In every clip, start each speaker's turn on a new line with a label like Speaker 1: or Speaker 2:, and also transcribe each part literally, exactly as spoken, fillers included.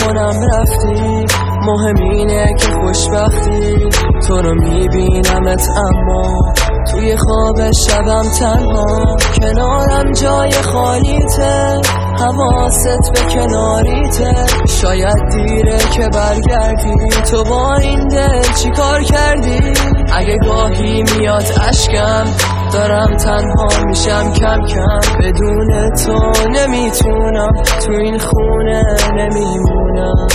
Speaker 1: کنم رفتی، مهم اینه که خوشبختی. تو رو میبینمت اما توی خواب شبم تنها، کنارم جای خالیته، حواست به کناریته. شاید دیره که برگردی، تو با این دل چی کار کردی؟ اگه گاهی میاد اشکم، دارم تنها میشم کم کم. بدون تو نمیتونم، تو این خونه نمیمونم.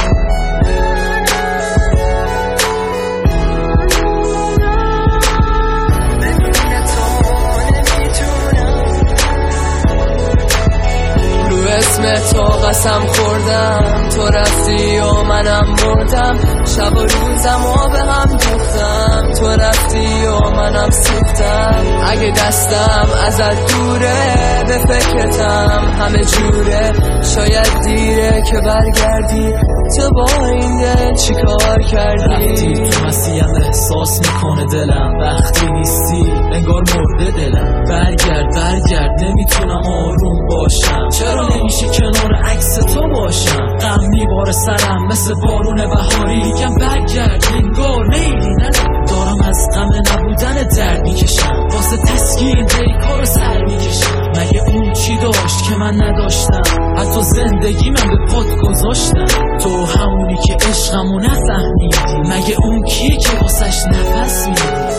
Speaker 1: اسم تو قسم خوردم، تو رفتی و منم مردم. شب و روزم و به هم دوختم، تو رفتی و منم سوختم. اگه دستم ازت دوره، به فکرتم همه جوره. شاید دیره که برگردی، تو با این دل چی کار کردی؟
Speaker 2: رفتی تو مسیم احساس میکنه دلم، وقتی نیستی انگار مرده دلم. برگرد برگرد نمیتونم آروم باشم، چرا نمیشه کنار عکس تو باشم؟ غم میباره سرم مثل بارون بهاری، میگم برگرد انگار نیلی ندارم. دارم از غم نبودن درد میکشم، واسه تسکین پیکا رو سر میکشم. مگه اون چی داشت که من نداشتم؟ حتی زندگی من به پات گذاشتم. تو همونی که عشقمو نفهمیدی، مگه اون کیه که واسش نفس میدی؟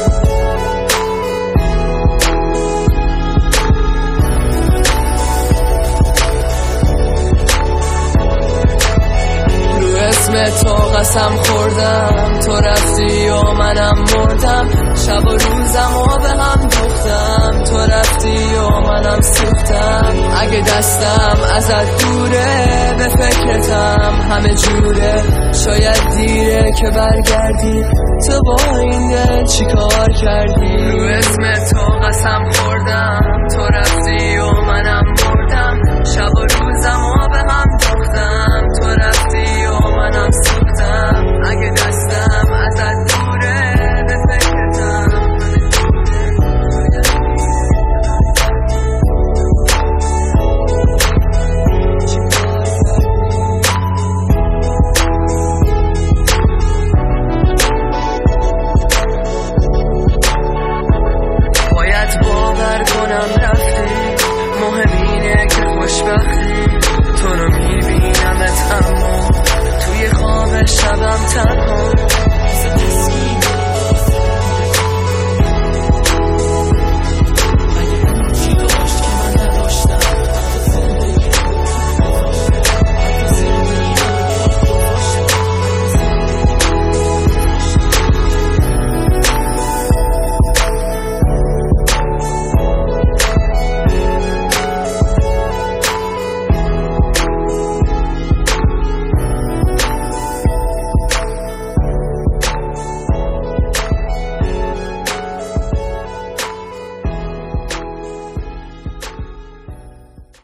Speaker 1: اسم تو قسم خوردم، تو رفتی و منم مردم. شب و روزم و به هم دوختم، تو رفتی و منم سوختم. اگه دستم ازت دوره، به فکرتم همه جوره. شاید دیره که برگردی، تو با این دل چی کار کردی؟ رو اسم تو قسم خوردم، تو رفتی و منم مردم. شب و روزم و به هم دوختم، تو رفتی و منم سوختم. اگه دستم ازت دوره، به فکرتم باید باور کنم رفتی، مهم اینه که خوشبختی. تو رو میبینمت اما توی خواب شبم تنها.